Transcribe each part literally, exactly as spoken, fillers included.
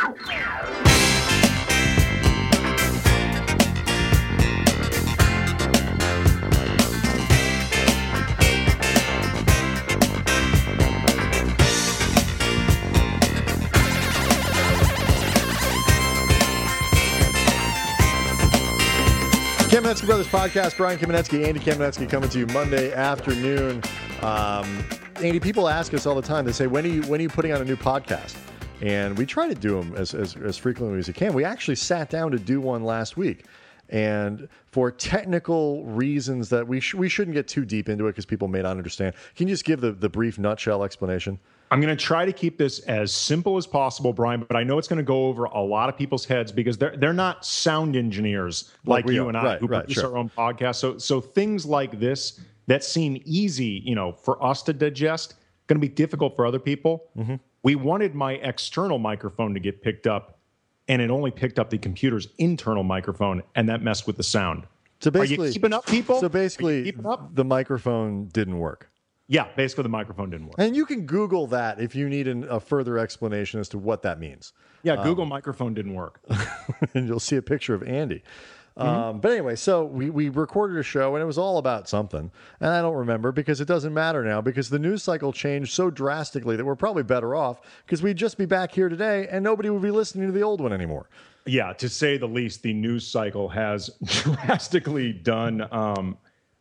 Kamenetsky Brothers Podcast. Brian Kamenetsky, Andy Kamenetsky coming to you Monday afternoon. Um, Andy, people ask us all the time. They say, when are you when are you putting on a new podcast? And we try to do them as, as, as frequently as we can. We actually sat down to do one last week. And for technical reasons that we, sh- we shouldn't get too deep into it because people may not understand. Can you just give the, the brief nutshell explanation? I'm going to try to keep this as simple as possible, Brian, but I know it's going to go over a lot of people's heads because they're they're not sound engineers like, like you are. and I right, who right, produce sure. our own podcast. So so things like this that seem easy, you know, for us to digest, going to be difficult for other people. Mm-hmm. We wanted my external microphone to get picked up, and it only picked up the computer's internal microphone, and that messed with the sound. So basically, are you keeping up, people? So basically, the microphone didn't work. Yeah, basically the microphone didn't work. And you can Google that if you need an, a further explanation as to what that means. Yeah, Google um, microphone didn't work. And you'll see a picture of Andy. Mm-hmm. Um, but anyway, so we, we recorded a show, and it was all about something. And I don't remember because it doesn't matter now because the news cycle changed so drastically that we're probably better off because we'd just be back here today and nobody would be listening to the old one anymore. Yeah, to say the least, the news cycle has drastically done... Um,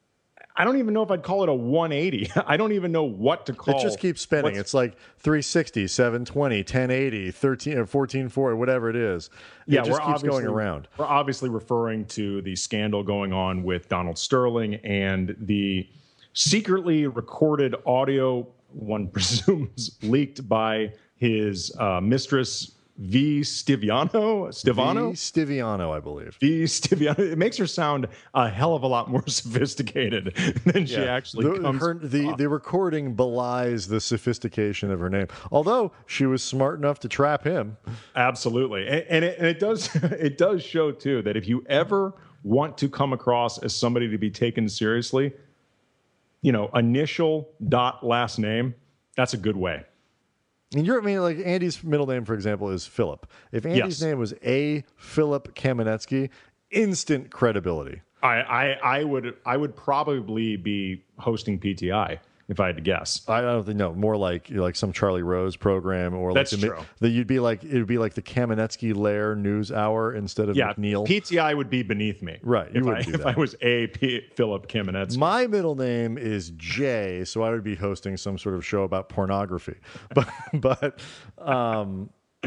I don't even know if I'd call it a one eighty. I don't even know what to call it. It just keeps spinning. What's, it's like three sixty, seven twenty, ten eighty, thirteen, or fourteen forty, whatever it is. It yeah, just we're keeps going around. We're obviously referring to the scandal going on with Donald Sterling and the secretly recorded audio, one presumes, leaked by his uh, mistress, V. Stiviano? Stivano? V. Stiviano, I believe. V. Stiviano. It makes her sound a hell of a lot more sophisticated than she yeah. actually the, comes her, the, the recording belies the sophistication of her name. Although she was smart enough to trap him. Absolutely. And, and, it, and it does it does show, too, that if you ever want to come across as somebody to be taken seriously, you know, initial dot last name, that's a good way. And you're, I mean, like Andy's middle name, for example, is Philip. If Andy's yes. name was A. Philip Kamenetsky, instant credibility. I, I, I would, I would probably be hosting P T I if I had to guess. I don't think no, more like like some Charlie Rose program, or that's like true. The, you'd be like it would be like the Kamenetsky Lair News Hour instead of yeah, McNeil. P T I would be beneath me, right? You if would I, do if that. I was A. P, Philip Kamenetsky. My middle name is Jay, so I would be hosting some sort of show about pornography. But but um,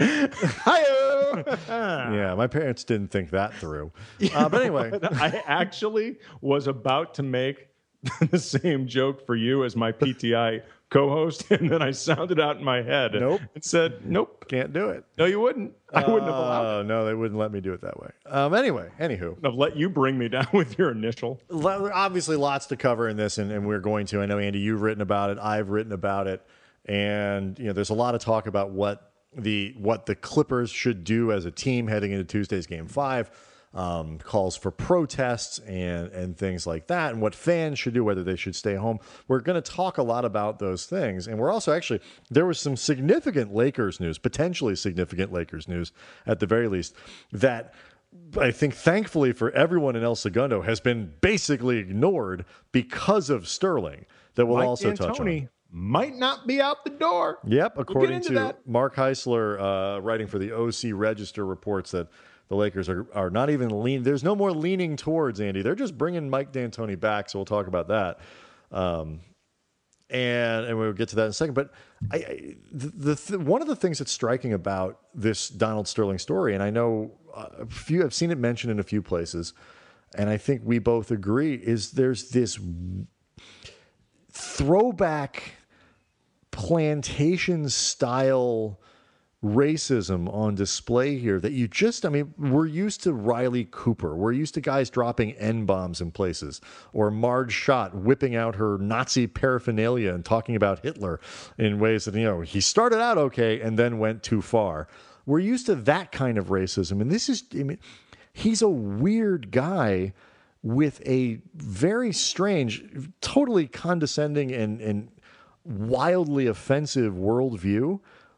hi-oh! Yeah, my parents didn't think that through. Yeah, uh, but anyway, I actually was about to make the same joke for you as my P T I co-host, and then I sounded out in my head nope. and said, nope. Can't do it. No, you wouldn't. I uh, wouldn't have allowed it. No, they wouldn't let me do it that way. Um, anyway, anywho. I've let you bring me down with your initial. Obviously, lots to cover in this, and, and we're going to. I know, Andy, you've written about it. I've written about it. And, you know, there's a lot of talk about what the what the Clippers should do as a team heading into Tuesday's Game five. Um, calls for protests and, and things like that, and what fans should do, whether they should stay home. We're going to talk a lot about those things. And we're also actually, there was some significant Lakers news, potentially significant Lakers news at the very least, that I think thankfully for everyone in El Segundo has been basically ignored because of Sterling, that we'll Mike also D'Antoni touch on. Might not be out the door. Yep, according we'll to that. Mark Heisler, uh, writing for the O C Register, reports that the Lakers are, are not even lean. There's no more leaning towards Andy. They're just bringing Mike D'Antoni back, so we'll talk about that. Um, and and we'll get to that in a second. But I, I, the, the th- one of the things that's striking about this Donald Sterling story, and I know a few, I've seen it mentioned in a few places, and I think we both agree, is there's this throwback plantation style racism on display here that you just, I mean, we're used to Riley Cooper. We're used to guys dropping N-bombs in places, or Marge Schott whipping out her Nazi paraphernalia and talking about Hitler in ways that, you know, he started out okay and then went too far. We're used to that kind of racism. And this is, I mean, he's a weird guy with a very strange, totally condescending and, and wildly offensive worldview.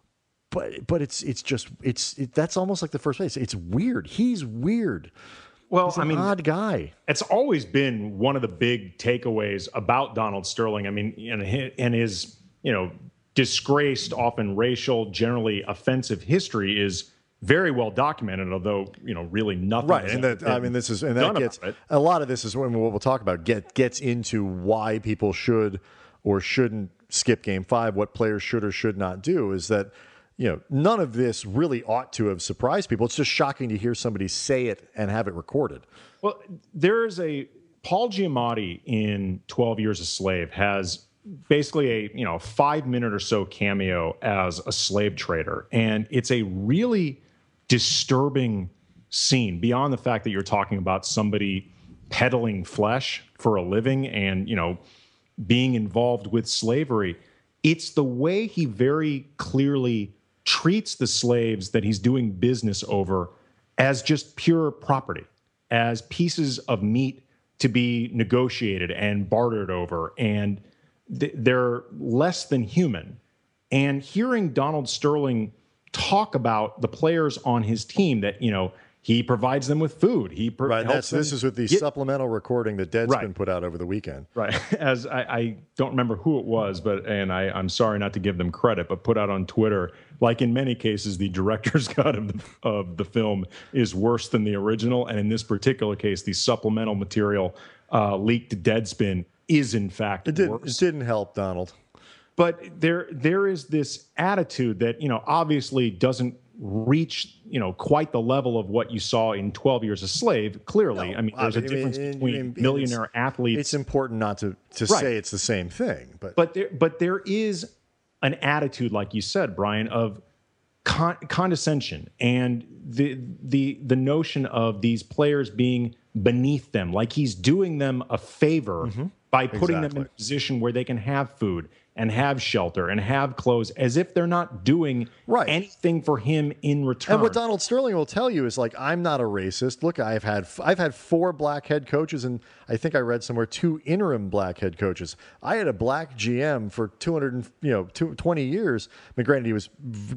but but it's it's just it's it, that's almost like the first place. It's weird. He's weird. Well, He's an I mean, odd guy. It's always been one of the big takeaways about Donald Sterling. I mean, and his, and his you know disgraced, often racial, generally offensive history is very well documented. Although you know, really nothing. Right, and that I mean, this is and that gets a lot of this is when what we'll talk about get gets into why people should or shouldn't skip Game Five. What players should or should not do is that. You know, none of this really ought to have surprised people. It's just shocking to hear somebody say it and have it recorded. Well, there's a Paul Giamatti in twelve Years a Slave has basically a, you know, five minute or so cameo as a slave trader. And it's a really disturbing scene beyond the fact that you're talking about somebody peddling flesh for a living and, you know, being involved with slavery. It's the way he very clearly treats the slaves that he's doing business over as just pure property, as pieces of meat to be negotiated and bartered over, and th- they're less than human. And hearing Donald Sterling talk about the players on his team that, you know, he provides them with food. He pro- right. That's, this is with the get, supplemental recording that Deadspin right. put out over the weekend. Right. As I, I don't remember who it was, but and I, I'm sorry not to give them credit, but put out on Twitter, like in many cases, the director's cut of the, of the film is worse than the original. And in this particular case, the supplemental material uh, leaked to Deadspin is in fact it did, worse. It didn't help Donald. But there there is this attitude that, you know, obviously doesn't reach, you know, quite the level of what you saw in twelve Years a Slave. Clearly, no, I mean, there's I mean, a difference I mean, between I mean, millionaire it's, athletes. It's important not to to right. say it's the same thing, but but there but there is an attitude, like you said, Brian, of con- condescension and the the the notion of these players being beneath them, like he's doing them a favor mm-hmm. by putting exactly. them in a position where they can have food and have shelter and have clothes, as if they're not doing right. anything for him in return. And what Donald Sterling will tell you is like, I'm not a racist. Look, I've had I've had four black head coaches, and I think I read somewhere two interim black head coaches. I had a black G M for two hundred, you know, twenty years. I mean, granted, he was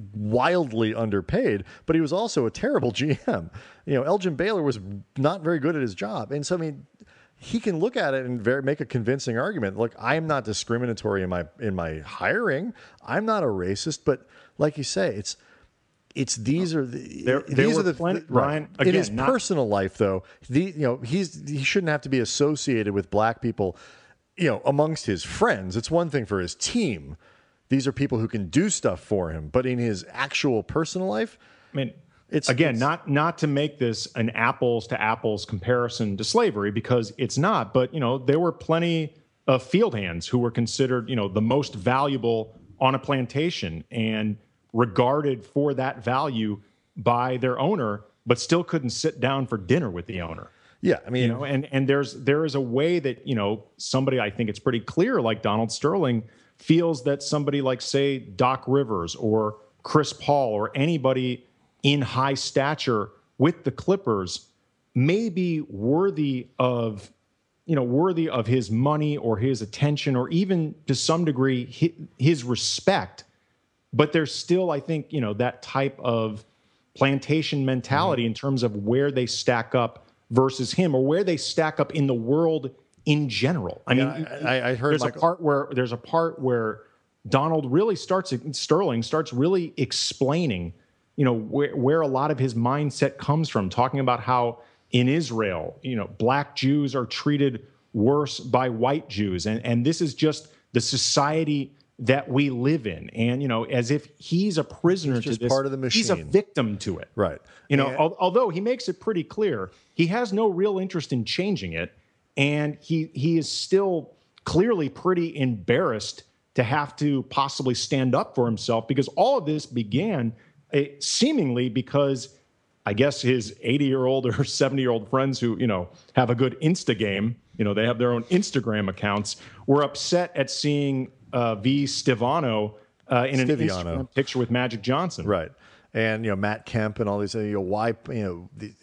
wildly underpaid, but he was also a terrible G M. You know, Elgin Baylor was not very good at his job, and so I mean. He can look at it and very, make a convincing argument. Look, I'm not discriminatory in my in my hiring. I'm not a racist, but like you say, it's it's these are the there, there these are the plenty, right. Ryan, again, in his not, personal life though. The you know he's he shouldn't have to be associated with black people. You know, amongst his friends, it's one thing for his team. These are people who can do stuff for him, but in his actual personal life, I mean. It's, Again, it's, not not to make this an apples to apples comparison to slavery, because it's not. But, you know, there were plenty of field hands who were considered, you know, the most valuable on a plantation and regarded for that value by their owner, but still couldn't sit down for dinner with the owner. Yeah, I mean, you know, and and there's there is a way that, you know, somebody, I think it's pretty clear, like Donald Sterling, feels that somebody like, say, Doc Rivers or Chris Paul or anybody in high stature with the Clippers may be worthy of, you know, worthy of his money or his attention or even to some degree his, his respect. But there's still, I think, you know, that type of plantation mentality mm-hmm. in terms of where they stack up versus him or where they stack up in the world in general. I yeah, mean, I, I heard there's Michael- a part where there's a part where Donald really starts, Sterling starts really explaining, you know, where, where a lot of his mindset comes from, talking about how in Israel, you know, black Jews are treated worse by white Jews. And, and this is just the society that we live in. And, you know, as if he's a prisoner he's just to this, part of the machine. He's a victim to it. Right. You know, and, al- although he makes it pretty clear, he has no real interest in changing it. And he he is still clearly pretty embarrassed to have to possibly stand up for himself, because all of this began It, seemingly because I guess his eighty-year-old or seventy-year-old friends who, you know, have a good Insta game, you know, they have their own Instagram accounts, were upset at seeing uh, V. Stivano uh, in an Instagram picture with Magic Johnson. Right. And, you know, Matt Kemp and all these, you know, why, you know, the,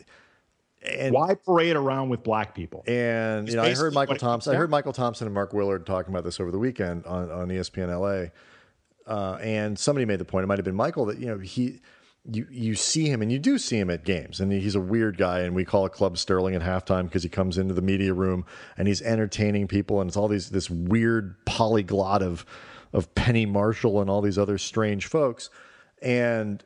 and, why parade around with black people? And, you know, I heard Michael Thompson, I heard Michael Thompson and Mark Willard talking about this over the weekend on, on E S P N L A. uh, and somebody made the point, it might have been Michael, that, you know, he, you, you see him, and you do see him at games, and he's a weird guy, and we call it Club Sterling at halftime because he comes into the media room and he's entertaining people, and it's all these, this weird polyglot of, of Penny Marshall and all these other strange folks. And,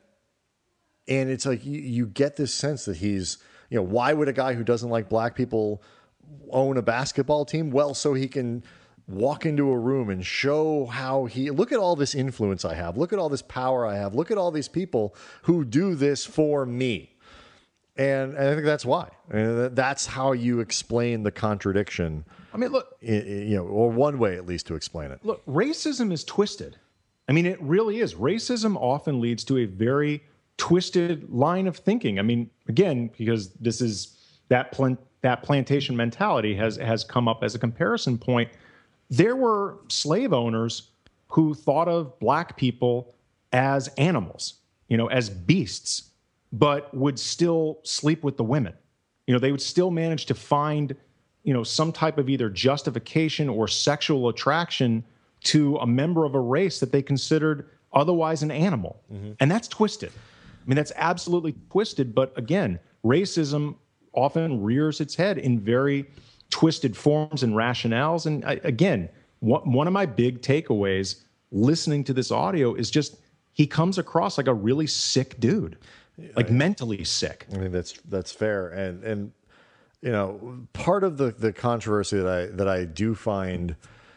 and it's like, you, you get this sense that he's, you know, why would a guy who doesn't like black people own a basketball team? Well, so he can walk into a room and show how he, look at all this influence I have. Look at all this power I have. Look at all these people who do this for me. And, and I think that's why. And that's how you explain the contradiction. I mean, look, you know, or one way at least to explain it. Look, racism is twisted. I mean, it really is. Racism often leads to a very twisted line of thinking. I mean, again, because this is that plant, that plantation mentality has has come up as a comparison point. There were slave owners who thought of black people as animals, you know, as beasts, but would still sleep with the women. You know, they would still manage to find, you know, some type of either justification or sexual attraction to a member of a race that they considered otherwise an animal. Mm-hmm. And that's twisted. I mean, that's absolutely twisted. But again, racism often rears its head in very twisted forms and rationales. And I, again, one of my big takeaways listening to this audio is just he comes across like a really sick dude, like I, mentally sick. I mean, that's that's fair. And and you know, part of the the controversy that I that I do find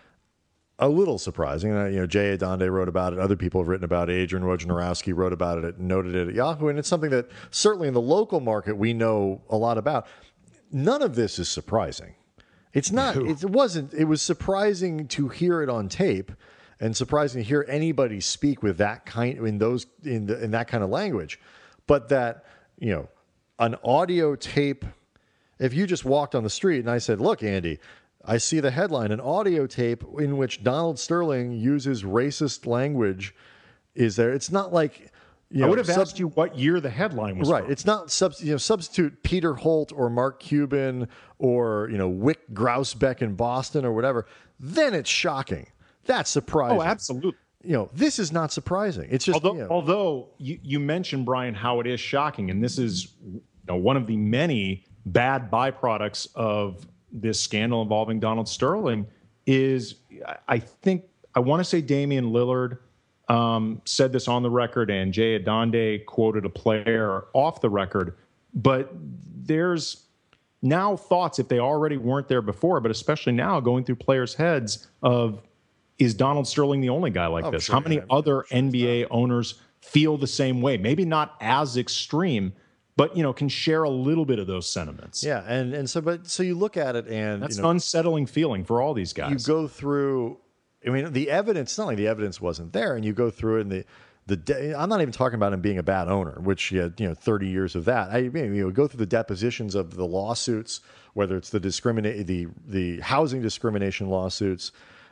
a little surprising, and you know, Jay Adonde wrote about it. Other people have written about it. Adrian Wojnarowski wrote about it, noted it at Yahoo, and it's something that certainly in the local market we know a lot about. None of this is surprising. It's not. It wasn't. It was surprising to hear it on tape, and surprising to hear anybody speak with that kind in those in the, in that kind of language. But that, you know, an audio tape. If you just walked on the street and I said, "Look, Andy, I see the headline, an audio tape in which Donald Sterling uses racist language," is there? It's not like, you know, I would have sub- asked you what year the headline was right. from. It's not sub- you know, substitute Peter Holt or Mark Cuban or, you know, Wick Grousbeck in Boston or whatever. Then it's shocking. That's surprising. Oh, absolutely. You know, this is not surprising. It's just, although, you know, although you, you mentioned, Brian, how it is shocking, and this is, you know, one of the many bad byproducts of this scandal involving Donald Sterling is, I think, I want to say Damian Lillard um, said this on the record, and Jay Adonde quoted a player off the record, but there's now thoughts, if they already weren't there before, but especially now going through players' heads of, is Donald Sterling the only guy like oh, this? sure, How many yeah, other sure N B A owners feel the same way? Maybe not as extreme, but, you know, can share a little bit of those sentiments. yeah. And, and so, but so you look at it and That's you know, an unsettling feeling for all these guys. you go through, I mean, the evidence, it's not like the evidence wasn't there, and you go through it and the, the de- I'm not even talking about him being a bad owner, which he had, you know, thirty years of that. I mean, you know, go through the depositions of the lawsuits, whether it's the discriminate, the, the housing discrimination lawsuits,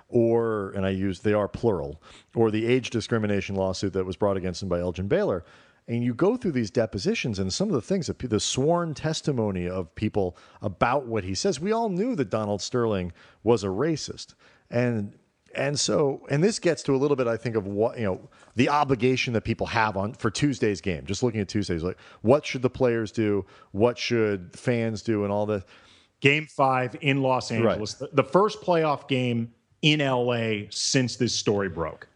or, and I use, they are plural, or the age discrimination lawsuit that was brought against him by Elgin Baylor. And you go through these depositions and some of the things, that the sworn testimony of people about what he says, we all knew that Donald Sterling was a racist. And and so, and this gets to a little bit, I think, of what, you know, the obligation that people have on for Tuesday's game. Just looking at Tuesday's, like, what should the players do? What should fans do? And all this. Game five in Los Angeles, right. the, the first playoff game in L A since this story broke.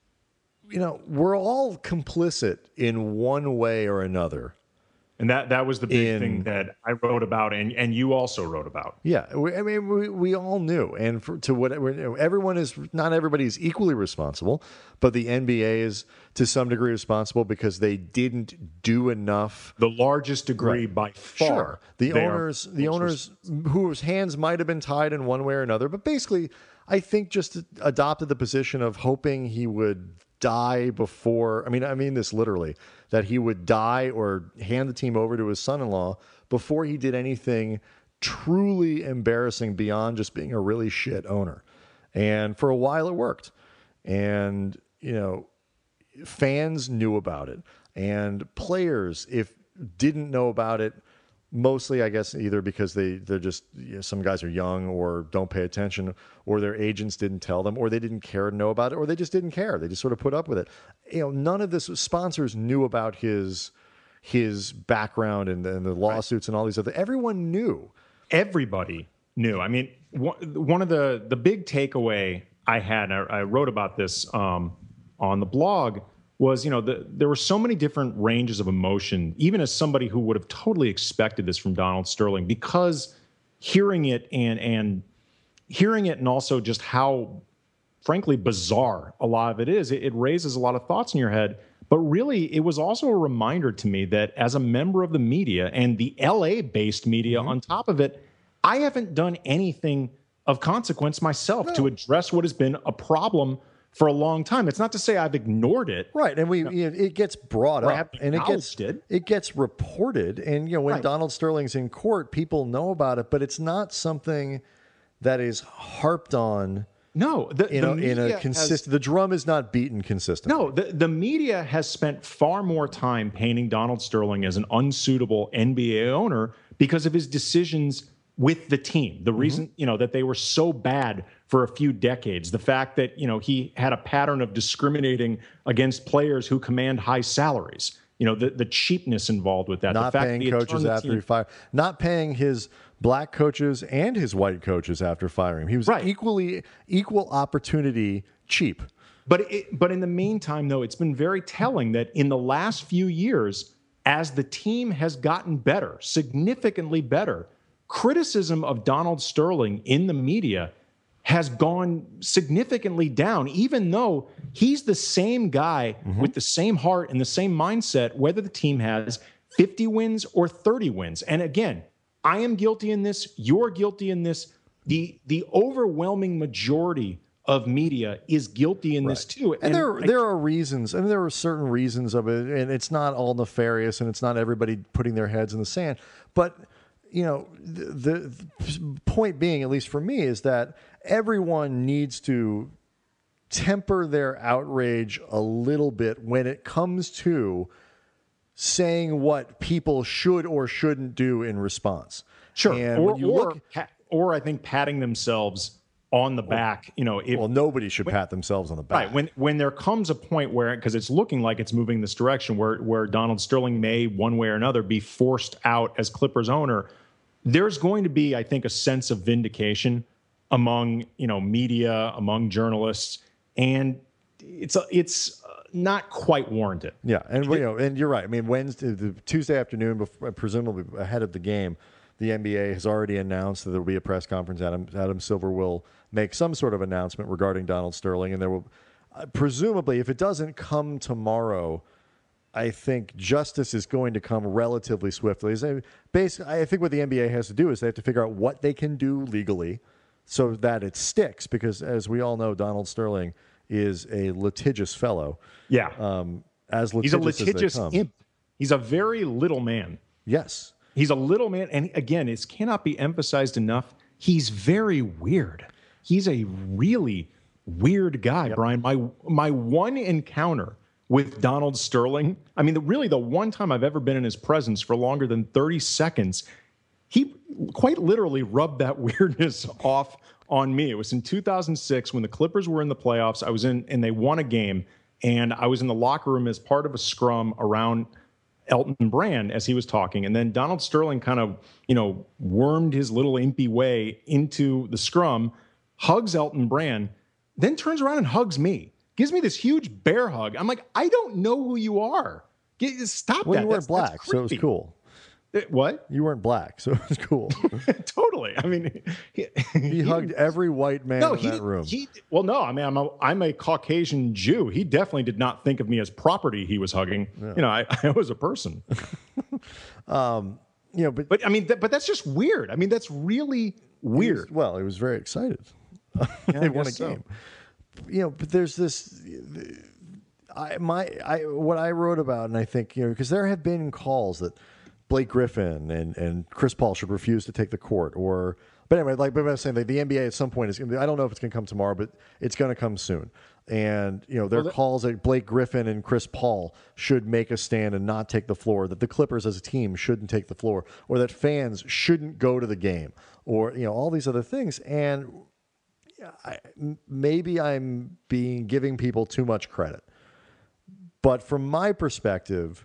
You know, we're all complicit in one way or another. And that, that was the big in, thing that I wrote about, and, and you also wrote about. Yeah, we, I mean, we, we all knew. And for, to whatever, you know, everyone is, not everybody is equally responsible, but the N B A is to some degree responsible because they didn't do enough. The largest degree right. by far. Sure. The owners, the owners whose hands might have been tied in one way or another, but basically, I think just adopted the position of hoping he would die before, I mean, I mean this literally, that he would die or hand the team over to his son-in-law before he did anything truly embarrassing beyond just being a really shit owner. And for a while it worked. And, you know, fans knew about it. And players, if didn't know about it, mostly, I guess, either because they they're just you know, some guys are young or don't pay attention, or their agents didn't tell them, or they didn't care to know about it, or they just didn't care. They just sort of put up with it. You know, none of this sponsors knew about his his background and, and the lawsuits right. and all these other. Everyone knew. Everybody knew. I mean, one of the the big takeaway I had, I, I wrote about this um, on the blog, was, you know, the, there were so many different ranges of emotion, even as somebody who would have totally expected this from Donald Sterling, because hearing it and and hearing it and also just how, frankly, bizarre a lot of it is, it, it raises a lot of thoughts in your head. But really, it was also a reminder to me that as a member of the media and the L A-based media mm-hmm. on top of it, I haven't done anything of consequence myself no. to address what has been a problem for a long time. It's not to say I've ignored it. Right. And we you know, it gets brought or up and it gets it. it gets reported. And you know, when right. Donald Sterling's in court, people know about it, but it's not something that is harped on. No, the, in, the a, in a consistent. The drum is not beaten consistently. No, the, the media has spent far more time painting Donald Sterling as an unsuitable N B A owner because of his decisions with the team. The reason, mm-hmm. you know, that they were so bad for a few decades. The fact that, you know, he had a pattern of discriminating against players who command high salaries. You know, the, the cheapness involved with that. Not the fact paying that he coaches after team, he fired. Not paying his black coaches and his white coaches after firing him. He was right. equally equal opportunity cheap. But it, but in the meantime, though, it's been very telling that in the last few years, as the team has gotten better, significantly better, criticism of Donald Sterling in the media has gone significantly down, even though he's the same guy mm-hmm. with the same heart and the same mindset, whether the team has fifty wins or thirty wins. And again, I am guilty in this. You're guilty in this. The the overwhelming majority of media is guilty in right. this too. And, and there I, there are reasons, and there are certain reasons of it, and it's not all nefarious, and it's not everybody putting their heads in the sand. But you know, the, the point being, at least for me, is that everyone needs to temper their outrage a little bit when it comes to saying what people should or shouldn't do in response. Sure. And or, when you or, look, or I think patting themselves on the back, you know, if, well, nobody should when, pat themselves on the back. Right. When when there comes a point where, because it's looking like it's moving this direction, where where Donald Sterling may, one way or another, be forced out as Clippers owner, there's going to be, I think, a sense of vindication among, you know, media, among journalists, and it's a, it's not quite warranted. Yeah, and you know, and you're right. I mean, Wednesday, the Tuesday afternoon, before, presumably ahead of the game, the N B A has already announced that there will be a press conference. Adam Adam Silver will make some sort of announcement regarding Donald Sterling, and there will uh, presumably, if it doesn't come tomorrow, I think justice is going to come relatively swiftly. Basically, I think what the N B A has to do is they have to figure out what they can do legally so that it sticks, because as we all know, Donald Sterling is a litigious fellow. Yeah. Um, as litigious He's a litigious as they come. imp. He's a very little man. Yes. He's a little man. And again, it cannot be emphasized enough. He's very weird. He's a really weird guy, yep. Brian. My my one encounter with Donald Sterling, I mean, the, really the one time I've ever been in his presence for longer than thirty seconds, he quite literally rubbed that weirdness off on me. It was in two thousand six when the Clippers were in the playoffs. I was in, and they won a game, and I was in the locker room as part of a scrum around Elton Brand as he was talking. And then Donald Sterling kind of, you know, wormed his little impy way into the scrum, hugs Elton Brand, then turns around and hugs me. Gives me this huge bear hug. I'm like, I don't know who you are. Get, stop well, that. You weren't that's, black, that's so it was cool. It, what? You weren't black, so it was cool. Totally. I mean, he, he, he hugged every white man no, in he that room. He, well, no, I mean, I'm a, I'm a Caucasian Jew. He definitely did not think of me as property he was hugging. Yeah. You know, I, I was a person. um, you know, but, but I mean, th- but that's just weird. I mean, that's really weird. He was, well, he was very excited. Yeah, they won a so. game. You know, but there's this. I my I what I wrote about, and I think, you know, because there have been calls that Blake Griffin and and Chris Paul should refuse to take the court, or But anyway, like but I was saying, like, the N B A at some point is going to be, I don't know if it's going to come tomorrow, but it's going to come soon. And, you know, their well, that, calls that Blake Griffin and Chris Paul should make a stand and not take the floor, that the Clippers as a team shouldn't take the floor, or that fans shouldn't go to the game, or, you know, all these other things. And I, maybe I'm being giving people too much credit. But from my perspective,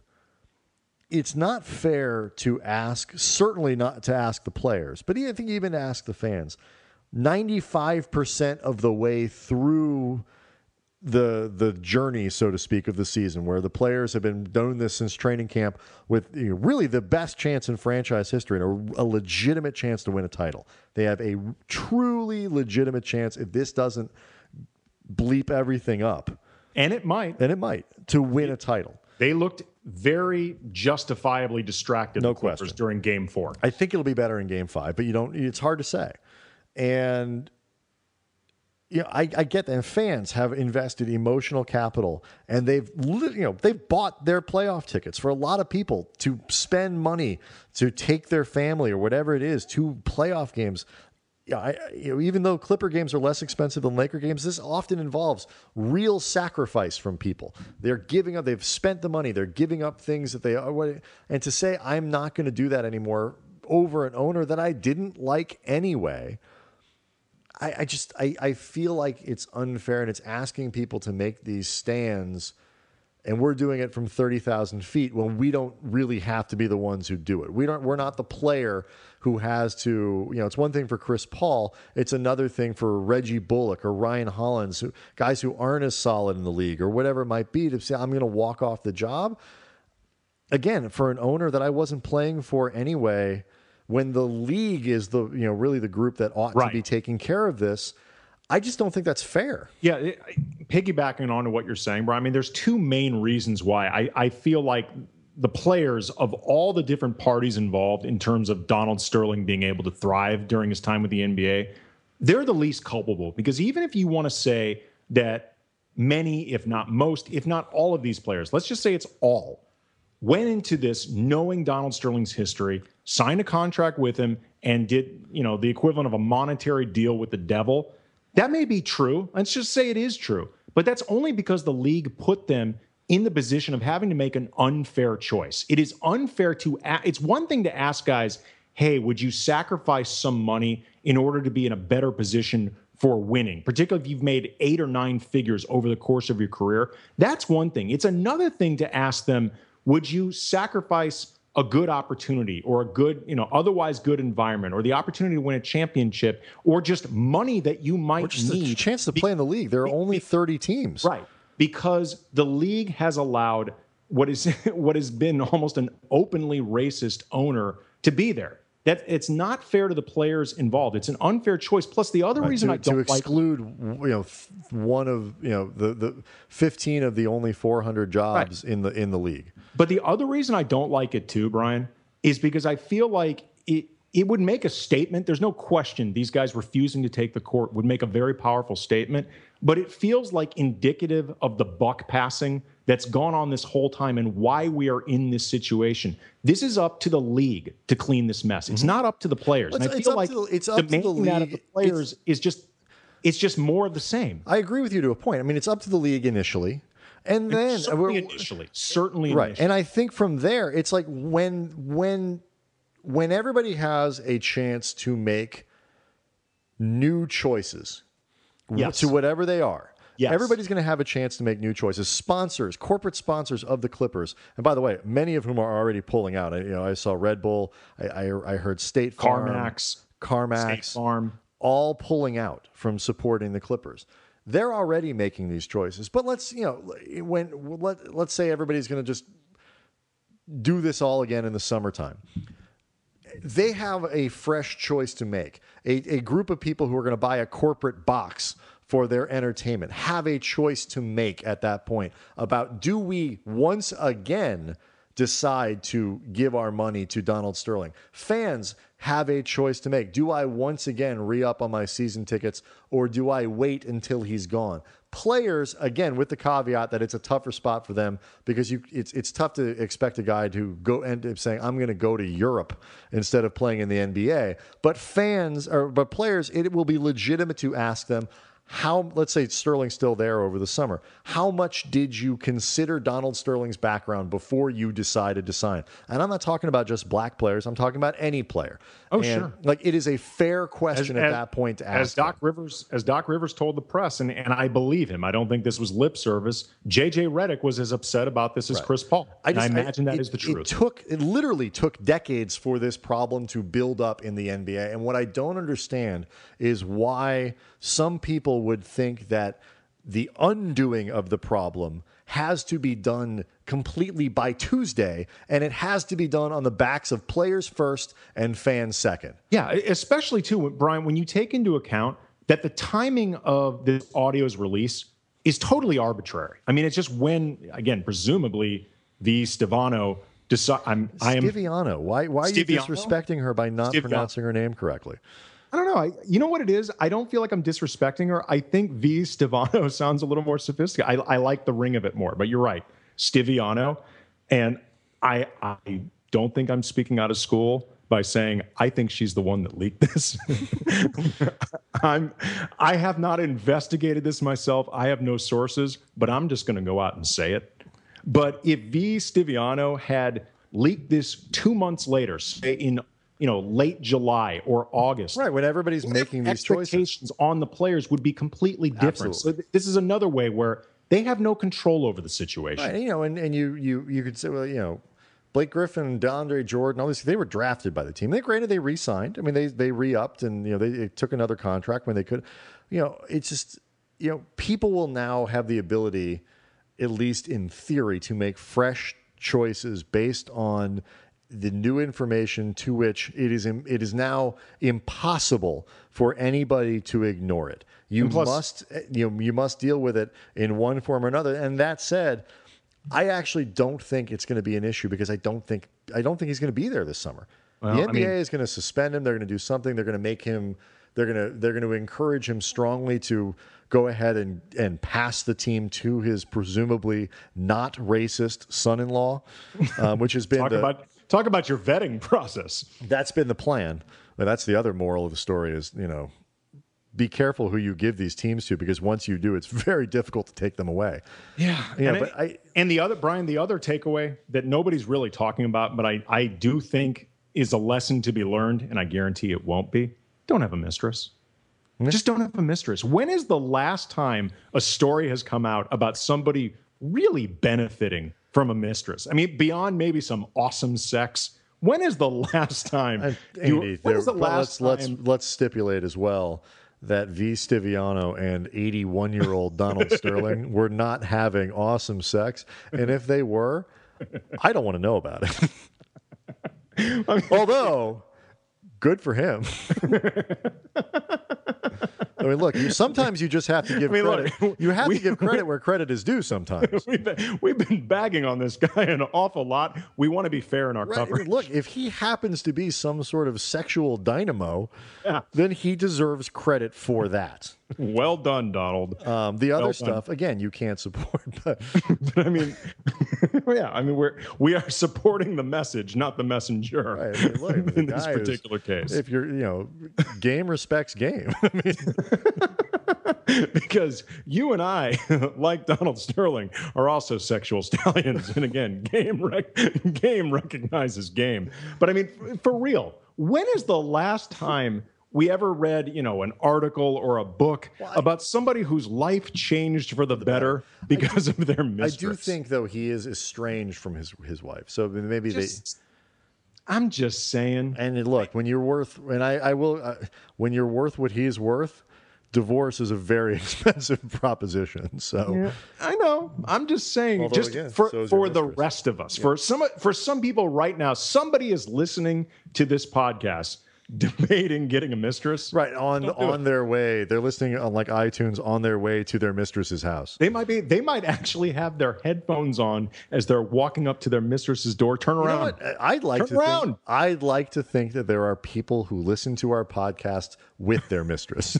it's not fair to ask, certainly not to ask the players, but I think even to ask the fans, ninety-five percent of the way through the the journey, so to speak, of the season, where the players have been doing this since training camp with, you know, really the best chance in franchise history and a, a legitimate chance to win a title. They have a truly legitimate chance, if this doesn't bleep everything up. And it might. And it might, to win a title. They looked very justifiably distracted, no the Clippers, question, during game four. I think it'll be better in game five, but you don't, it's hard to say. And you know, I, I get that. And fans have invested emotional capital, and they've, you know, they've bought their playoff tickets. For a lot of people to spend money to take their family or whatever it is to playoff games. Yeah, I, you know, even though Clipper games are less expensive than Laker games, this often involves real sacrifice from people. They're giving up. They've spent the money. They're giving up things that they are. And to say I'm not going to do that anymore over an owner that I didn't like anyway, I, I just I, I feel like it's unfair, and it's asking people to make these stands, and we're doing it from thirty thousand feet when we don't really have to be the ones who do it. We don't. We're not the player who has to. You know, it's one thing for Chris Paul. It's another thing for Reggie Bullock or Ryan Hollins, who, guys who aren't as solid in the league or whatever it might be, to say I'm going to walk off the job. Again, for an owner that I wasn't playing for anyway, when the league is the, you know, really the group that ought right. to be taking care of this, I just don't think that's fair. Yeah, it, piggybacking on to what you're saying, Brian, I mean, there's two main reasons why I, I feel like the players of all the different parties involved in terms of Donald Sterling being able to thrive during his time with the N B A, they're the least culpable. Because even if you want to say that many, if not most, if not all of these players, let's just say it's all, went into this knowing Donald Sterling's history, signed a contract with him, and did, you know, the equivalent of a monetary deal with the devil. That may be true. Let's just say it is true. But that's only because the league put them in the position of having to make an unfair choice. It is unfair to, a- it's one thing to ask guys, hey, would you sacrifice some money in order to be in a better position for winning, particularly if you've made eight or nine figures over the course of your career? That's one thing. It's another thing to ask them, would you sacrifice a good opportunity or a good, you know, otherwise good environment, or the opportunity to win a championship, or just money that you might or just need? A chance to play in the league. There are only thirty teams. Right. Because the league has allowed what is what has been almost an openly racist owner to be there. That it's not fair to the players involved. It's an unfair choice. Plus, the other right, reason to, I don't to exclude, like, you know, one of, you know, the the fifteen of the only four hundred jobs right. in the in the league. But the other reason I don't like it too, Brian, is because I feel like it it would make a statement. There's no question these guys refusing to take the court would make a very powerful statement. But it feels like indicative of the buck passing that's gone on this whole time and why we are in this situation. This is up to the league to clean this mess. It's mm-hmm. not up to the players. Well, and I it's feel up like to the, it's up demanding to the league. that of the players it's, is just it's just more of the same. I agree with you to a point. I mean, it's up to the league initially. And then certainly initially, certainly right. Initially. And I think from there, it's like when when when everybody has a chance to make new choices yes. to whatever they are. Yes. Everybody's going to have a chance to make new choices. Sponsors, corporate sponsors of the Clippers, and by the way, many of whom are already pulling out. I, you know, I saw Red Bull. I, I, I heard State Farm, CarMax, CarMax, State Farm, all pulling out from supporting the Clippers. They're already making these choices. But let's, you know, when let let's say everybody's going to just do this all again in the summertime. They have a fresh choice to make. A, a group of people who are going to buy a corporate box for their entertainment have a choice to make at that point about, do we once again decide to give our money to Donald Sterling. Fans have a choice to make. Do I once again re-up on my season tickets, or do I wait until he's gone? Players, again, with the caveat that it's a tougher spot for them because you, it's it's tough to expect a guy to go end up saying, I'm going to go to Europe instead of playing in the N B A. But fans, or but players, it will be legitimate to ask them, how, let's say Sterling's still there over the summer, how much did you consider Donald Sterling's background before you decided to sign? And I'm not talking about just black players. I'm talking about any player. Oh, and, sure. Like, it is a fair question as, at as, that point to ask. As Doc them. Rivers, as Doc Rivers told the press, and, and I believe him, I don't think this was lip service. J J Redick was as upset about this as Right. Chris Paul. I, just, and I imagine I, that it, is the truth. It took, it literally took decades for this problem to build up in the N B A. And what I don't understand is why some people would think that the undoing of the problem has to be done completely by Tuesday, and it has to be done on the backs of players first and fans second. Yeah, especially too, Brian, when you take into account that the timing of this audio's release is totally arbitrary. I mean, it's just when, again, presumably the Stevano decide. I'm, I am Stiviano. Why? Why are you Stiviano? disrespecting her by not Stiviano. pronouncing her name correctly? I don't know. I, you know what it is? I don't feel like I'm disrespecting her. I think V Stevano sounds a little more sophisticated. I, I like the ring of it more, but you're right. Stiviano. And I, I don't think I'm speaking out of school by saying I think she's the one that leaked this. I'm, I have not investigated this myself. I have no sources, but I'm just going to go out and say it. But if V Stiviano had leaked this two months later, say in you know, late July or August. Right, when everybody's making these choices. Expectations on the players would be completely different. Absolutely. So th- this is another way where they have no control over the situation. Right, you know, and, and you you you could say, well, you know, Blake Griffin, DeAndre Jordan, all these, they were drafted by the team. They granted they re-signed. I mean, they they re-upped and, you know, they, they took another contract when they could. You know, it's just, you know, people will now have the ability, at least in theory, to make fresh choices based on the new information to which it is it is now impossible for anybody to ignore it. You plus, must you know you must deal with it in one form or another. And that said, I actually don't think it's going to be an issue because I don't think I don't think he's going to be there this summer. Well, the N B A I mean, is going to suspend him. They're going to do something. They're going to make him. They're going to they're going to encourage him strongly to go ahead and and pass the team to his presumably not racist son-in-law, um, which has been talk the, about talk about your vetting process. That's been the plan. But that's the other moral of the story is, you know, be careful who you give these teams to because once you do, it's very difficult to take them away. Yeah. Yeah, and, but it, I, and the other, Brian, the other takeaway that nobody's really talking about, but I, I do think is a lesson to be learned, and I guarantee it won't be, don't have a mistress. Mm-hmm. Just don't have a mistress. When is the last time a story has come out about somebody really benefiting from a mistress? I mean, beyond maybe some awesome sex. When is the last time? And, you, Andy, when there, is the last let's, time? let's let's stipulate as well that V Stiviano and eighty-one-year-old Donald Sterling were not having awesome sex, and if they were, I don't want to know about it. I mean, although, good for him. I mean, look, you, sometimes you just have to give I mean, credit. Look, you have we, to give credit where credit is due sometimes. We've been, we've been bagging on this guy an awful lot. We want to be fair in our Right. I coverage. mean, look, if he happens to be some sort of sexual dynamo, Yeah. then he deserves credit for that. Well done, Donald. Um, the other Well stuff, again, you can't support. But But I mean, yeah, I mean, we're we are supporting the message, not the messenger. Right, I mean, look, the in this guy is- particular case, if you're, you know, game respects game. I mean, because you and I, like Donald Sterling, are also sexual stallions, and again, game rec- game recognizes game. But I mean, f- for real, when is the last time we ever read, you know, an article or a book Well, I- about somebody whose life changed for the, better because of their I mistress? do think, though, he is estranged from his his wife. So maybe Just- I'm just saying. they. And look, when you're worth, and I, I will, uh, when you're worth what he's worth, divorce is a very expensive proposition. So. Yeah, I know. I'm just saying, Although, just again, for, so is for your the mistress. rest of us, for some for some people right now, somebody is listening to this podcast debating getting a mistress. Right, on on their way. They're listening on like iTunes on their way to their mistress's house. They might be they might actually have their headphones on as they're walking up to their mistress's door. Turn You know around. what? I'd like Turn to around. think, I'd like to think that there are people who listen to our podcast with their mistress.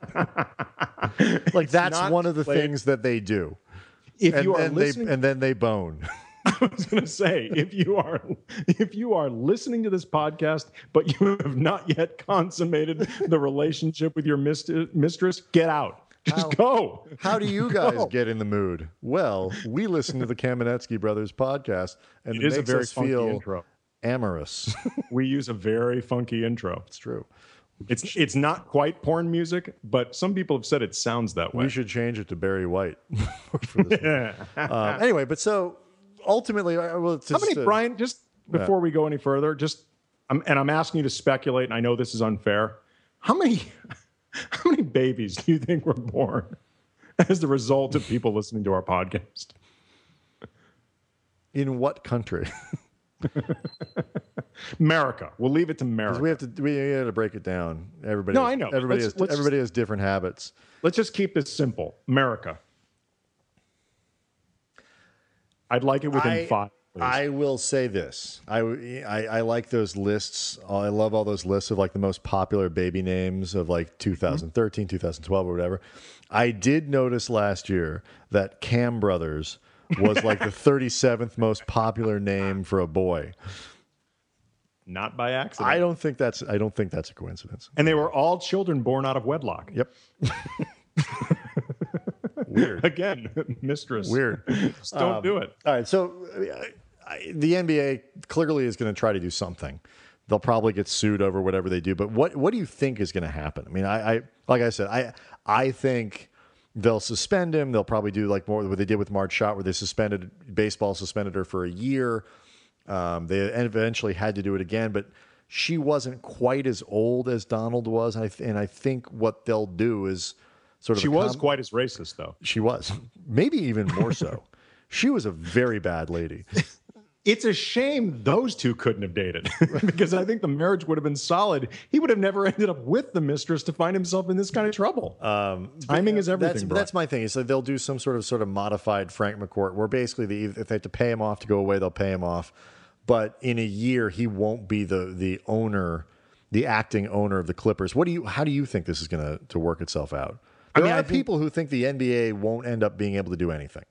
Like that's not one of the played- things that they do. If And you are then listening they and then they bone. I was going to say, if you are if you are listening to this podcast, but you have not yet consummated the relationship with your mist- mistress, get out. Just How- go. How do you guys Go. get in the mood? Well, we listen to the Kamenetsky Brothers podcast, and It it, is a makes very us funky feel intro. amorous. We use a very funky intro. It's true. It's it's not quite porn music, but some people have said it sounds that way. We should change it to Barry White. For this one. um, anyway, but so ultimately, I will just, How many, uh, Brian? Just before we go any further, just I'm, and I'm asking you to speculate, and I know this is unfair. How many how many babies do you think were born as the result of people listening to our podcast? in what country? America. We'll leave it to America. We have to we have to break it down. Everybody. No, has, I know. Everybody Let's- has let's everybody has different habits. Let's just keep this simple. America. I'd like it within I- five. Please. I will say this. I, I I like those lists. I love all those lists of like the most popular baby names of like two thousand thirteen, two thousand twelve, or whatever. I did notice last year that Cam Brothers was like the thirty-seventh most popular name for a boy. Not by accident. I don't think that's I don't think that's a coincidence. and they were all children born out of wedlock. Yep. Weird. Again, mistress. Weird. Just don't Um, do it. All right, so I, I, the N B A clearly is going to try to do something. They'll probably get sued over whatever they do. But what what do you think is going to happen? I mean, I, I like I said, I I think they'll suspend him. They'll probably do like more what they did with Marge Schott, where they suspended baseball, suspended her for a year. Um, they eventually had to do it again, but she wasn't quite as old as Donald was, and I th- and I think what they'll do is sort of She a was com- quite as racist, though. she was maybe even more so. She was a very bad lady. It's a shame those two couldn't have dated because I think the marriage would have been solid. He would have never ended up with the mistress to find himself in this kind of trouble. Um, Timing is That's, everything, bro. that's my thing. Is that they'll do some sort of sort of modified Frank McCourt, where basically they, if they have to pay him off to go away, they'll pay him off. But in a year, he won't be the the owner, the acting owner of the Clippers. What do you? How do you think this is going to to work itself out? There mean, are I think- people who think the N B A won't end up being able to do anything.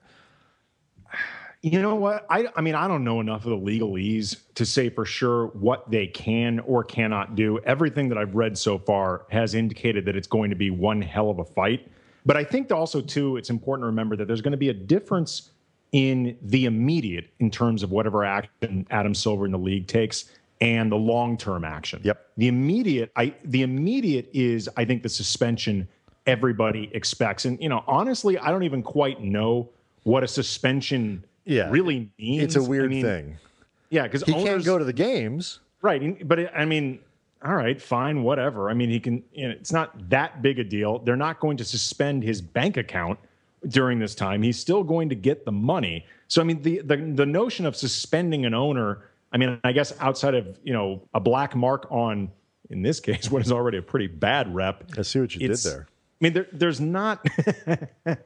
You know what? I, I mean, I don't know enough of the legalese to say for sure what they can or cannot do. Everything that I've read so far has indicated that it's going to be one hell of a fight. But I think also, too, it's important to remember that there's going to be a difference in the immediate in terms of whatever action Adam Silver in the league takes and the long-term action. Yep. The immediate, I the immediate is, I think, the suspension everybody expects. And, you know, honestly, I don't even quite know what a suspension Yeah, really means. It's a weird I mean, thing. Yeah, because He can't go to the games. right. and- But it, I mean, all right, fine, whatever. I mean, he can. You know, it's not that big a deal. They're not going to suspend his bank account during this time. He's still going to get the money. So I mean, the the the notion of suspending an owner. I mean, I guess outside of you know a black mark on, in this case, what is already a pretty bad rep. I see what you did it's- there. I mean, there, there's not. I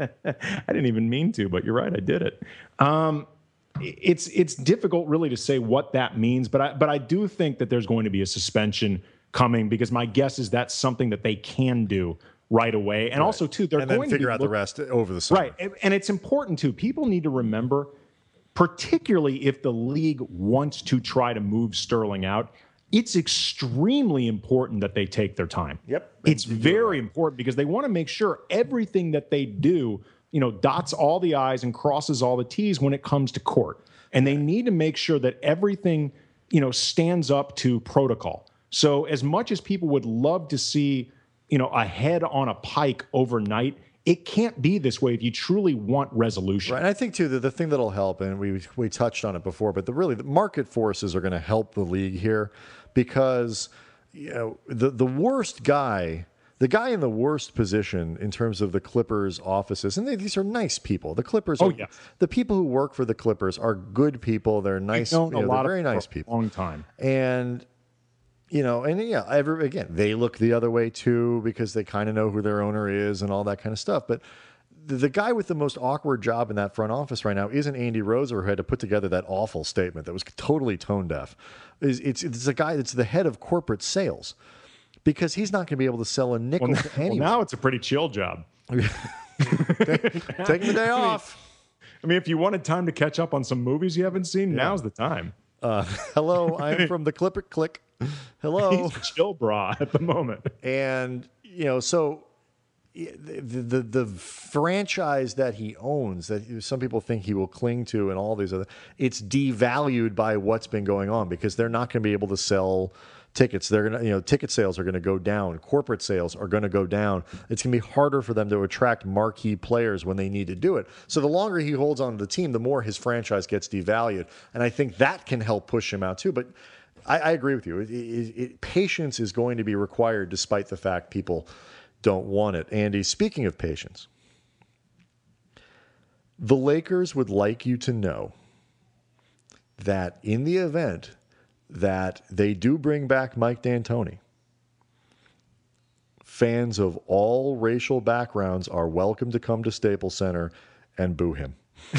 didn't even mean to, but you're right. I did it. Um, it's it's difficult, really, to say what that means. But I but I do think that there's going to be a suspension coming because my guess is that's something that they can do right away. And also, too, they're And going then to figure be out look- the rest over the summer. right. And, and it's important too. People need to remember, particularly if the league wants to try to move Sterling out. It's extremely important that they take their time. Yep. It's very important because they want to make sure everything that they do, you know, dots all the I's and crosses all the T's when it comes to court. And they need to make sure that everything, you know, stands up to protocol. So as much as people would love to see, you know, a head on a pike overnight, it can't be this way if you truly want resolution. Right. And I think too that the thing that'll help, and we we touched on it before, but the really the market forces are going to help the league here because you know the the worst guy, the guy in the worst position in terms of the Clippers offices, and they, these are nice people. The Clippers, Oh, are, yeah. the people who work for the Clippers are good people. They're nice, Known you a know, lot they're very of nice for a people, long time. and you know, and yeah, every, again, they look the other way too because they kind of know who their owner is and all that kind of stuff. But the, the guy with the most awkward job in that front office right now isn't Andy Roser, who had to put together that awful statement that was totally tone deaf. It's, it's, it's a guy that's the head of corporate sales because he's not going to be able to sell a nickel well, to anyone. Well, now it's a pretty chill job. Taking the day off. I mean, if you wanted time to catch up on some movies you haven't seen, yeah. now's the time. Uh, hello, I'm from the Clipper Click. Hello. He's chill bra at the moment. And, you know, so the, the the franchise that he owns, that some people think he will cling to and all these other, it's devalued by what's been going on because they're not going to be able to sell tickets. They're going to, you know, ticket sales are going to go down. Corporate sales are going to go down. It's going to be harder for them to attract marquee players when they need to do it. So the longer he holds on to the team, the more his franchise gets devalued. And I think that can help push him out too. But I, I agree with you. It, it, it, patience is going to be required despite the fact people don't want it. Andy, speaking of patience, the Lakers would like you to know that in the event that they do bring back Mike D'Antoni, fans of all racial backgrounds are welcome to come to Staples Center and boo him.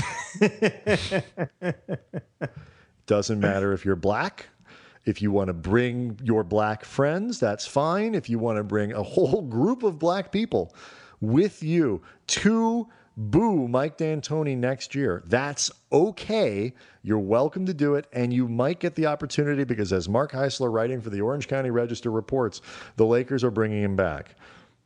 Doesn't matter if you're black. If you want to bring your black friends, that's fine. If you want to bring a whole group of black people with you to boo Mike D'Antoni next year, that's okay. You're welcome to do it, and you might get the opportunity because, as Mark Heisler, writing for the Orange County Register, reports, the Lakers are bringing him back.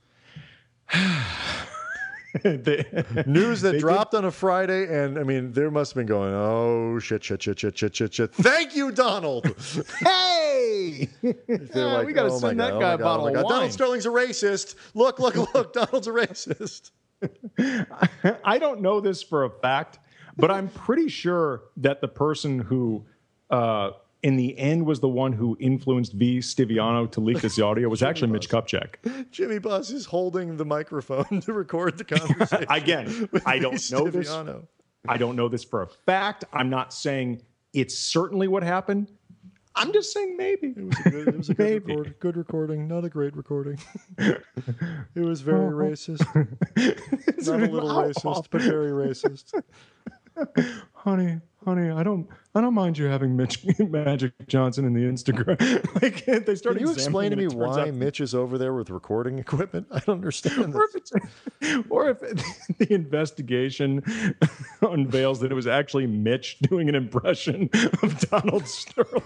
they, News that dropped did. on a Friday, and I mean, there must have been going, oh, shit, shit, shit, shit, shit, shit, shit. Thank you, Donald. Hey! Like, we got to oh send God, that guy oh a bottle oh of wine. Donald Sterling's a racist. Look, look, look. Donald's a racist. I don't know this for a fact, but I'm pretty sure that the person who, uh, in the end, was the one who influenced V. Stiviano to leak this audio was actually Mitch Kupchak. Jimmy Buss is holding the microphone to record the conversation. Again, I don't v. know Stiviano. this. I don't know this for a fact. I'm not saying it's certainly what happened. I'm just saying maybe. It was a good, it was a good, record, good recording, not a great recording. It was very racist. Not a little racist, but very racist. Honey, honey, I don't, I don't mind you having Mitch Magic Johnson in the Instagram. Like they started. Can you explain to me why out, Mitch is over there with recording equipment? I don't understand or this. If or if the investigation unveils that it was actually Mitch doing an impression of Donald Sterling.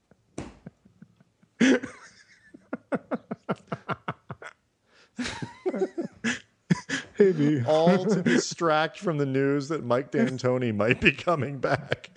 Hey, V. All to distract from the news that Mike D'Antoni might be coming back.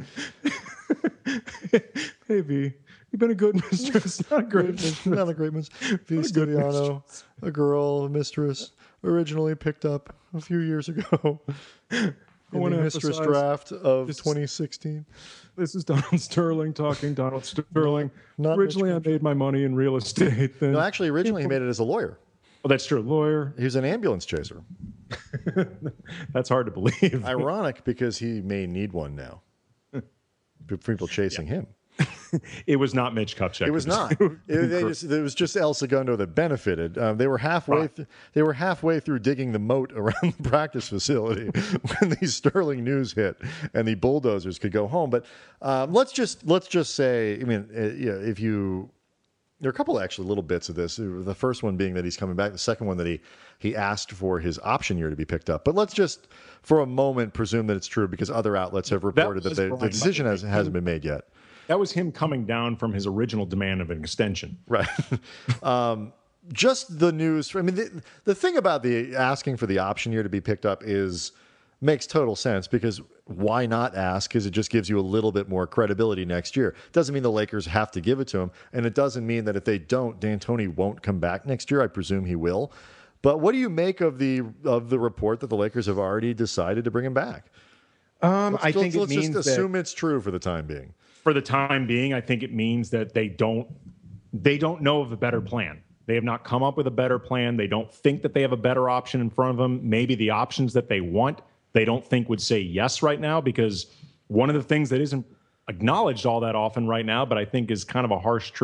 Hey, V. You've been a good mistress. Not a great mistress. Not a great mistress. V. Stiviano, a girl, a mistress, originally picked up a few years ago in the mistress draft of this, twenty sixteen. This is Donald Sterling talking. Donald Sterling. Not originally, I made my money in real estate. Then no, actually, originally he made it as a lawyer. Oh, that's true. Lawyer. He was an ambulance chaser. That's hard to believe. Ironic because he may need one now. People chasing yeah. him. It was not Mitch Kupchak. It was not. it, they just, it was just El Segundo that benefited. Um, they were halfway. Right. Th- they were halfway through digging the moat around the practice facility when the Sterling news hit, and the bulldozers could go home. But um, let's just let's just say, I mean, uh, you know, if you. There are a couple of actually little bits of this. The first one being that he's coming back. The second one that he he asked for his option year to be picked up. But let's just, for a moment, presume that it's true because other outlets have reported that, that they, the decision has, hasn't been made yet. That was him coming down from his original demand of an extension. Right. um, just the news. I mean, the, the thing about the asking for the option year to be picked up is makes total sense because why not ask? Because it just gives you a little bit more credibility next year. Doesn't mean the Lakers have to give it to him, and it doesn't mean that if they don't, D'Antoni won't come back next year. I presume he will. But what do you make of the of the report that the Lakers have already decided to bring him back? Um, let's, I think let's, it let's means just assume it's true for the time being. For the time being, I think it means that they don't they don't know of a better plan. They have not come up with a better plan. They don't think that they have a better option in front of them. Maybe the options that they want, they don't think would say yes right now, because one of the things that isn't acknowledged all that often right now, but I think is kind of a harsh truth,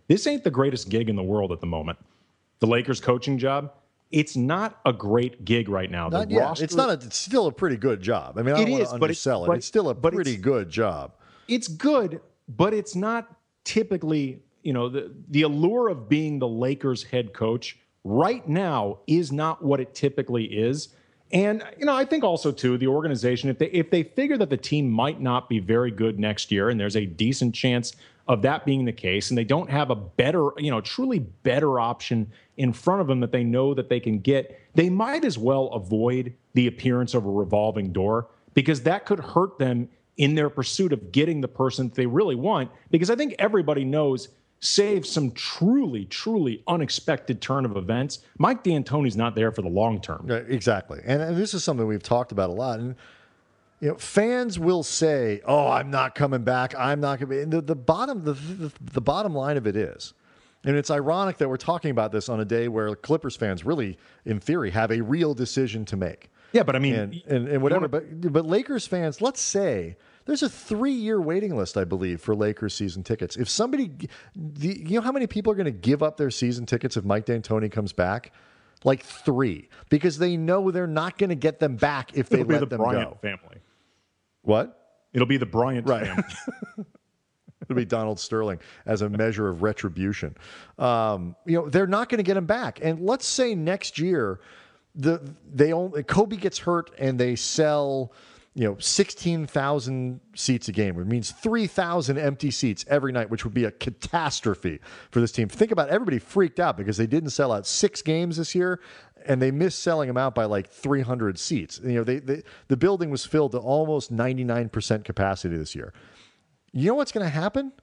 this ain't the greatest gig in the world at the moment. The Lakers coaching job, it's not a great gig right now. The Not yet. roster, It's not. A, it's still a pretty good job. I mean, I don't It want is, to but it's- undersell it. but- It's still a but pretty it's- good job. it's good, but it's not typically, you know, the, the allure of being the Lakers head coach right now is not what it typically is. And, you know, I think also, too, the organization, if they if they figure that the team might not be very good next year, and there's a decent chance of that being the case, and they don't have a better, you know, truly better option in front of them that they know that they can get, they might as well avoid the appearance of a revolving door, because that could hurt them in their pursuit of getting the person that they really want. Because I think everybody knows, save some truly, truly unexpected turn of events, Mike D'Antoni's not there for the long term. Yeah, exactly. And, and this is something we've talked about a lot. And you know, fans will say, "Oh, I'm not coming back. I'm not going to be." And the, the bottom, the, the the bottom line of it is, and it's ironic that we're talking about this on a day where Clippers fans really, in theory, have a real decision to make. Yeah, but I mean, and and, and whatever. wanna- But but Lakers fans, let's say there's a three-year waiting list, I believe, for Lakers season tickets. If somebody, the, you know, how many people are going to give up their season tickets if Mike D'Antoni comes back? Like three, because they know they're not going to get them back if they it'll be let the them Bryant go. family. What? It'll be the Bryant Right. family. It'll be Donald Sterling as a measure of retribution. Um, you know, they're not going to get him back. And let's say next year, the they only Kobe gets hurt and they sell, you know, sixteen thousand seats a game, which means three thousand empty seats every night, which would be a catastrophe for this team. Think about it, everybody freaked out because they didn't sell out six games this year, and they missed selling them out by like three hundred seats. You know, they, they the building was filled to almost ninety-nine percent capacity this year. You know what's going to happen?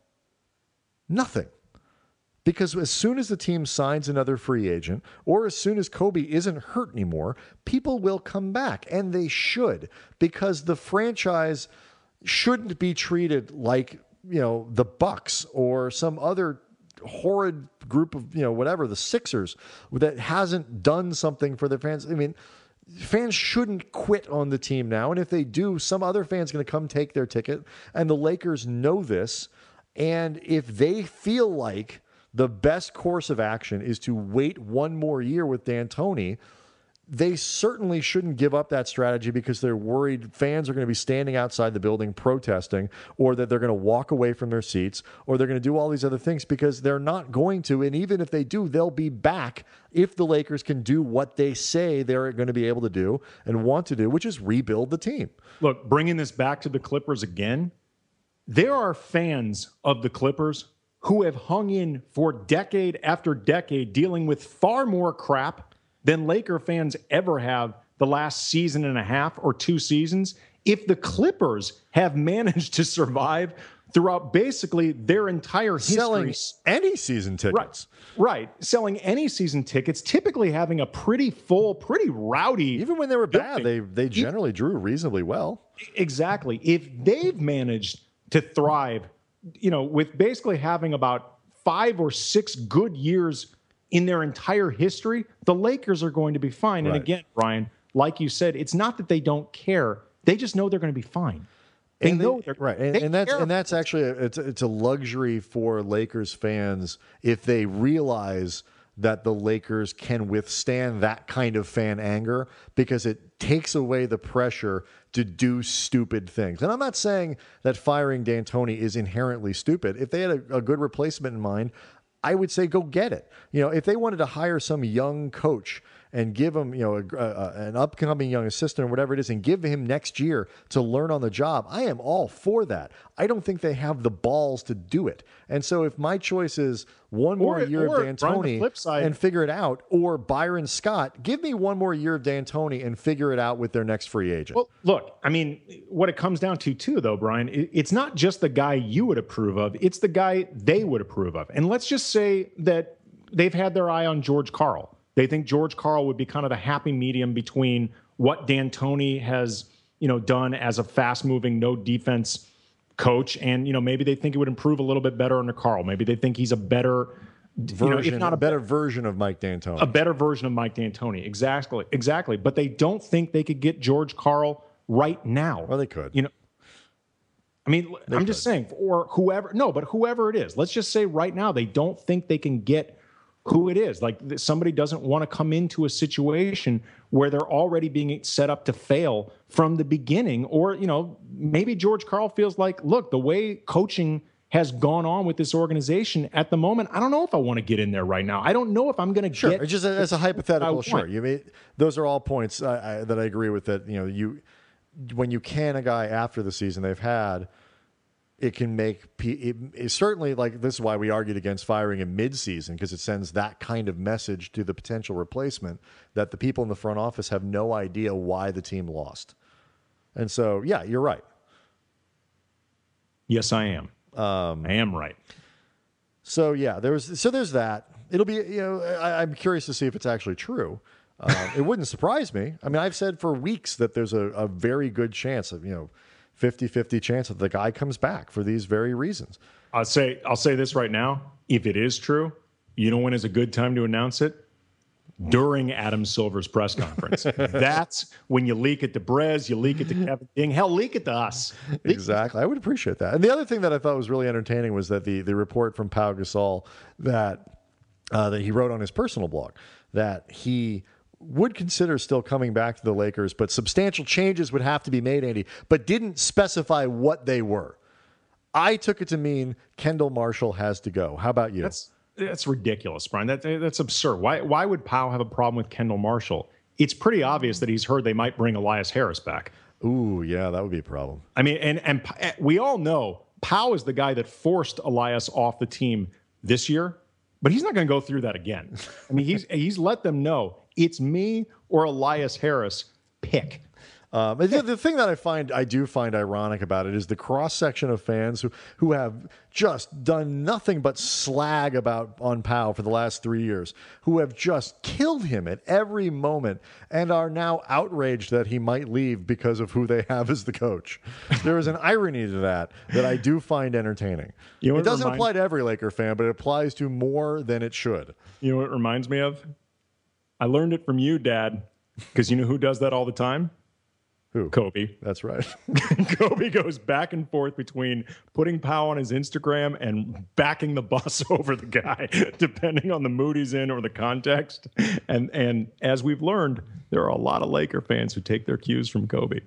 Nothing. Because as soon as the team signs another free agent, or as soon as Kobe isn't hurt anymore, people will come back, and they should, because the franchise shouldn't be treated like, you know, the Bucks or some other horrid group of, you know, whatever, the Sixers, that hasn't done something for their fans. I mean, fans shouldn't quit on the team now, and if they do, some other fan's going to come take their ticket, and the Lakers know this, and if they feel like the best course of action is to wait one more year with D'Antoni, they certainly shouldn't give up that strategy because they're worried fans are going to be standing outside the building protesting, or that they're going to walk away from their seats, or they're going to do all these other things, because they're not going to. And even if they do, they'll be back if the Lakers can do what they say they're going to be able to do and want to do, which is rebuild the team. Look, bringing this back to the Clippers again, there are fans of the Clippers who have hung in for decade after decade dealing with far more crap than Laker fans ever have the last season and a half or two seasons. If the Clippers have managed to survive throughout basically their entire history, Selling any season tickets. Right, right, selling any season tickets, typically having a pretty full, pretty rowdy. Even when they were bad, building. they they generally drew reasonably well. Exactly. If they've managed to thrive, you know, with basically having about five or six good years in their entire history, the Lakers are going to be fine. Right. And again, Brian, like you said, it's not that they don't care. They just know they're going to be fine. They And they- know they're right, and, they and that's care and that's about actually a, it's a- it's a luxury for Lakers fans if they realize that the Lakers can withstand that kind of fan anger, because it takes away the pressure to do stupid things. And I'm not saying that firing D'Antoni is inherently stupid. If they had a, a good replacement in mind, I would say go get it. You know, if they wanted to hire some young coach and give him, you know, a, a, an upcoming young assistant or whatever it is, and give him next year to learn on the job, I am all for that. I don't think they have the balls to do it. And so if my choice is one more Or- year or, of Brian, the D'Antoni flip side- and figure it out, or Byron Scott, give me one more year of D'Antoni and figure it out with their next free agent. Well, look, I mean, what it comes down to, too, though, Brian, it- it's not just the guy you would approve of, it's the guy they would approve of. And let's just say that they've had their eye on George Karl. They think George Karl would be kind of the happy medium between what D'Antoni has, you know, done as a fast-moving, no-defense coach, and, you know, maybe they think it would improve a little bit better under Karl. Maybe they think he's a better, version, you know, if not a a better version of Mike D'Antoni. a better version of Mike D'Antoni. Exactly, exactly. But they don't think they could get George Karl right now. Well, they could. You know, I mean, they I'm could. just saying, or whoever, no, but whoever it is, let's just say right now they don't think they can get who it is. Like somebody doesn't want to come into a situation where they're already being set up to fail from the beginning. Or, you know, maybe George Karl feels like, look, the way coaching has gone on with this organization at the moment, I don't know if I want to get in there right now. I don't know if I'm going to sure, get. Just as a hypothetical, sure. You mean those are all points I, I, that I agree with. That you know, you when you can a guy after the season they've had, it can make it, it certainly like this is why we argued against firing him mid-season, because it sends that kind of message to the potential replacement that the people in the front office have no idea why the team lost. And so, yeah, you're right. Yes, I am. Um, I am right. So yeah, there's so there's that. It'll be you know I, I'm curious to see if it's actually true. Uh, it wouldn't surprise me. I mean, I've said for weeks that there's a, a very good chance of you know fifty-fifty chance that the guy comes back for these very reasons. I'll say I'll say this right now. If it is true, you know when is a good time to announce it? During Adam Silver's press conference. That's when you leak it to Brez, you leak it to Kevin King. Hell, leak it to us. Leak exactly. I would appreciate that. And the other thing that I thought was really entertaining was that the, the report from Pau Gasol that uh, that he wrote on his personal blog that he would consider still coming back to the Lakers, but substantial changes would have to be made, Andy, but didn't specify what they were. I took it to mean Kendall Marshall has to go. How about you? That's That's ridiculous, Brian. That, that's absurd. Why why would Pau have a problem with Kendall Marshall? It's pretty obvious that he's heard they might bring Elias Harris back. Ooh, yeah, that would be a problem. I mean, and and we all know Pau is the guy that forced Elias off the team this year, but he's not going to go through that again. I mean, he's he's let them know it's me or Elias Harris. Pick. Um, the, the thing that I find I do find ironic about it is the cross section of fans who who have just done nothing but slag about on Pau for the last three years, who have just killed him at every moment and are now outraged that he might leave because of who they have as the coach. There is an irony to that that I do find entertaining. You know, it doesn't reminds- apply to every Laker fan, but it applies to more than it should. You know what it reminds me of? I learned it from you, Dad, because you know who does that all the time? Who? Kobe. That's right. Kobe goes back and forth between putting Pau on his Instagram and backing the bus over the guy, depending on the mood he's in or the context. And and as we've learned, there are a lot of Laker fans who take their cues from Kobe.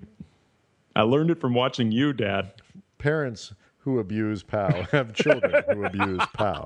I learned it from watching you, Dad. Parents who abuse Pau have children who abuse Pau.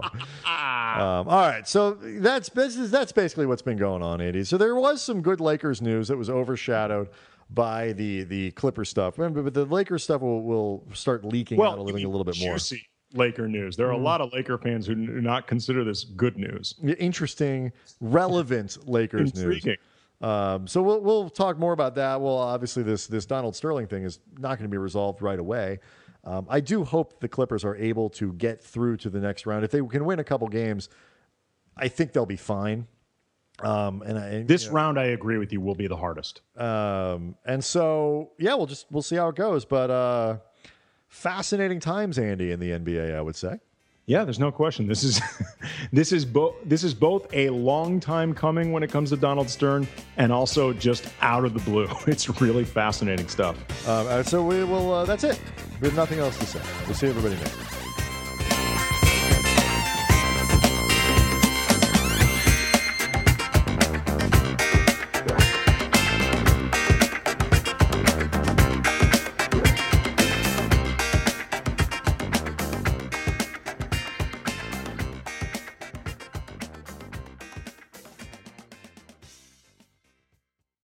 Um, all right, so that's that's basically what's been going on, Andy. So there was some good Lakers news that was overshadowed by the the Clipper stuff. Remember, but the Lakers stuff will, will start leaking well, out a little, a little bit more. Juicy Laker news. There are mm. a lot of Laker fans who do not consider this good news. Interesting, relevant Lakers Intriguing. news. Um, so we'll we'll talk more about that. Well, obviously this this Donald Sterling thing is not going to be resolved right away. Um, I do hope the Clippers are able to get through to the next round. If they can win a couple games, I think they'll be fine. Um, and, I, this you know, round, I agree with you, will be the hardest. Um, and so, yeah, we'll just we'll see how it goes. But uh, fascinating times, Andy, in the N B A, I would say. Yeah, there's no question. This is this is both this is both a long time coming when it comes to Donald Stern, and also just out of the blue. It's really fascinating stuff. Um, so we will. Uh, that's it. We have nothing else to say. We'll see everybody next.